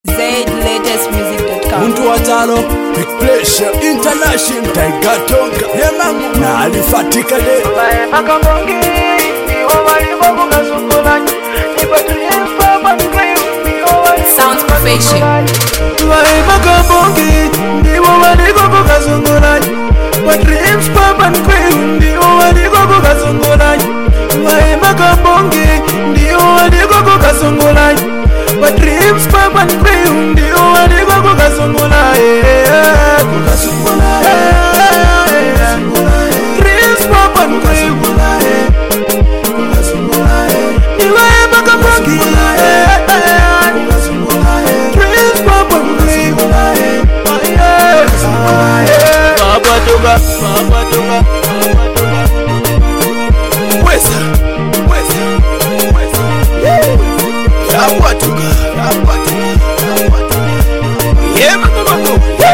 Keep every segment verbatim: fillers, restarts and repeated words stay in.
Z latest music dot com. Muntu watalo Big Pressure International Taigatonga Yemangu na alifatika le Bae makambongi Niwa waliwa bunga sungulani Nipatulie mpapa mkweyu Niwa waliwa Sounds Profession. Bae makambongi Niwa waliwa bunga sungulani But dreams papa mkweyu Niwa waliwa bunga sungulani Bae makambongi Niwa waliwa bunga sungulani But dreams papa mkweyu Niwa waliwa bunga sungulani Bunga sungulani Dreams papa mkweyu Niwa makambongi Dreams papa mkweyu Baba toka, baba toka, baba toka Wesa, wesa, wesa Yabwa toka, yabwa toka, yabwa toka Yema mama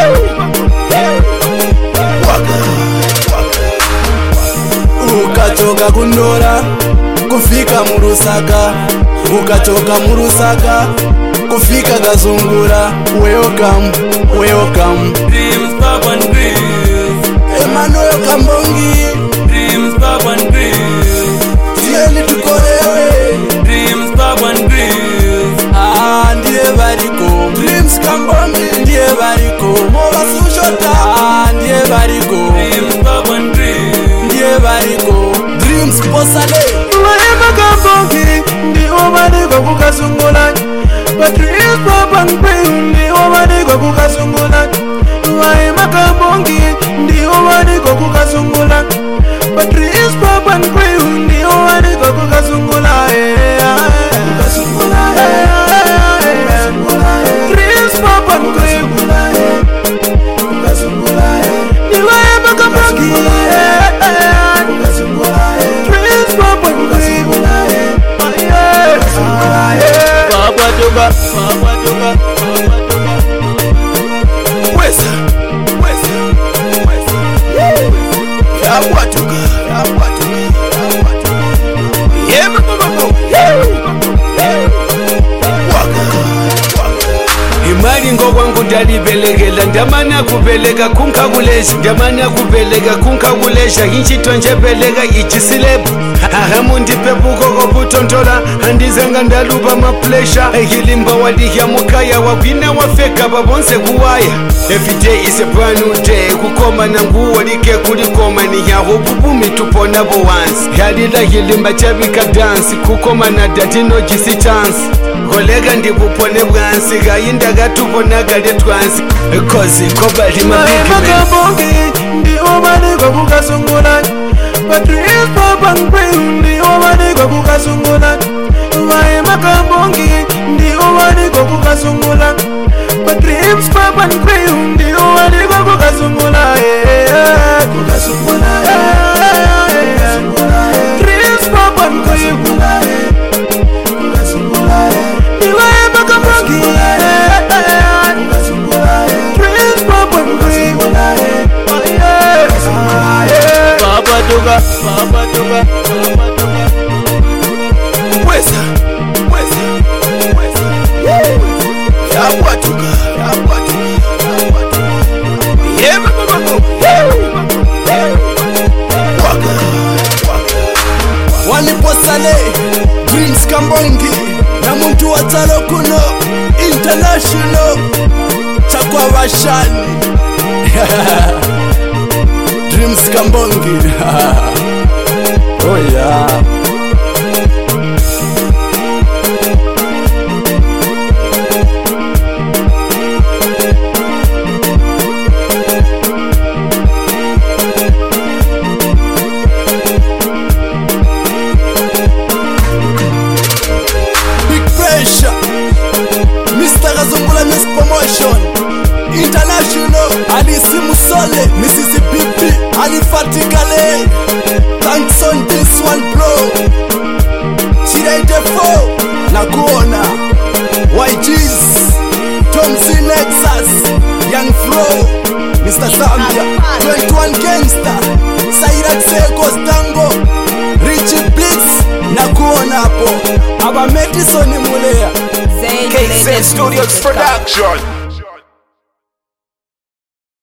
Waka, waka Ukatoka kundora Kufika murusaka Ukatoka murusaka Kufika gazungura Welcome, welcome Dreams, pop and breeze. Emmanuel Kambongi Dreams, pop and breeze. Tieni tukolewe Dreams, pop and breeze. Ah, ndiye bariko Dreams Kambongi ndiye bariko Mola sushota Ah, ndiye bariko Dreams, pop and breeze. ndiye bariko Dreams posale Waema kambongi Ndiwa manigwa kukasungulani But dreams papa mkweyu Ndiwa manigwa kukasungulani Waema kambongi Ndiwa manigwa kukasungulani But dreams papa mkweyu Ndiwa manigwa kukasungulani Dreams papa mkweyu Niwaema kambongi Dreams papa mkweyu Baba toka, baba toka, baba toka Wesa, wesa, wesa Yabwa toka, yabwa toka, yabwa toka Yema mama Waka, waka Imali ngokwangu ndalibelekela ndamana kubeleka kunkakulesha ndamana kubeleka kunkakulesha inchito njebeleka ichisilepo ahamu ndipepuko koputontola andizanga ndaluba maplesha ehilimba wadihya mukaya wabwina wafeka babonse kuwaya everyday is a brand new day kukoma nanguwo like kulikoma niyaho bubumi tuponabo once yalila hilimba chabika dance kukoma na datino jisi chance kolega ndibupone bwansi gayindaga tubonagale twansi kozi kobali mabigi makambongi ndiwo manigwa kukasungulani But dreams papa mkweyu ndiwo manigwa kukasungulani Wae makambongi ndiwo manigwa kukasungulani But dreams papa mkweyu ndiwo manigwa kukasungulani Kukasungulani Dreams papa mkweyu Niwae makambongi Dreams papa mkweyu Baba toka, baba toka, baba toka Wesa, wesa, wesa Yabwa toka, yabwa toka, yabwa toka Yema mama Waka, waka Waliposale Dreams Kambongi Na muntu watalo kuno International Chakwa washani Dreams Kambongi Oh yeah Big Pressure Mister Gazungula Miss Promotion International Alisi Musole Mississippi Alifatikale Thanks on this one bro Chiraite four Nakuona Y Gs Tom C Nexus Young Flo Mister Zambia twenty-one Gangster Saira Seko Stango Richie Beats Nakuona hapo Aba Madison Mulea Z Play the K Z latest Studios music dot com. Production.